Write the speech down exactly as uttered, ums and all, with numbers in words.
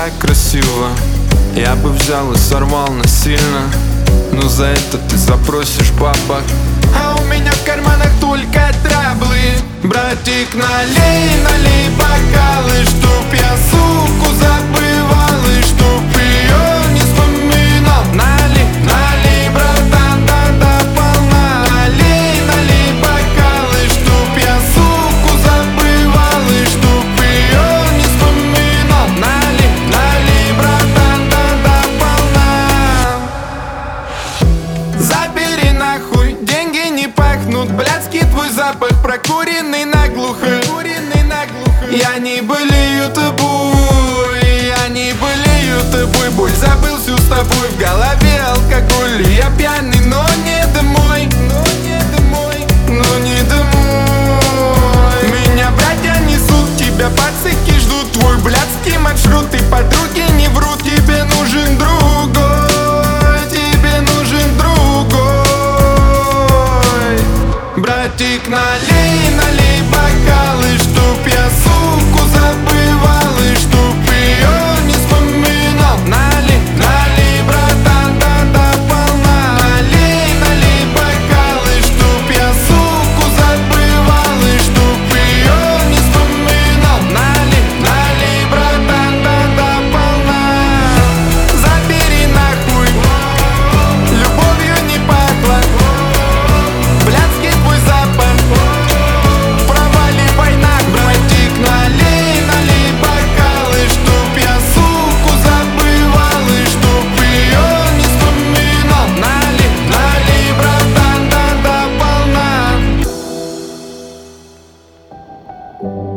так красиво. Я бы взял и сорвал насильно, но за это ты запросишь бабок. А у меня в карманах только траблы. Братик, налей, налей бокалы, чтоб я суку забывал и чтоб ее не вспоминал. Налей, налей, братан, да до полна. Налей, налей бокалы, чтоб я суку забывал и чтоб ее не вспоминал. Налей, налей, братан, да до полна. Забери нахуй, деньги не пахнут, блядский твой запах прокуренный наглухо. Я не болею тобой, я не болею тобой. Боль забыл всю с тобой, в голове алкоголь. Я пьяный, но не домой, но не домой, но не домой. Меня братья несут, тебя пацаки ждут. Твой блядский маршрут, и подруги не врут. Тебе нужен другой, тебе нужен другой. Братик, налей, налей бокалы, чтоб я суку забывал и чтоб ее не вспоминал. Налей, налей, братан, да до полна. Налей, налей бокалы, чтоб я суку забывал и чтоб ее не вспоминал. Налей, налей, братан, да до полна. Забери нахуй, любовью не пахло, блядский твой запах, проваливай нахуй. Братик, налей, налей бокалы, чтоб я суку забывал и чтоб ее не вспоминал. Налей, налей, братан, да до полна.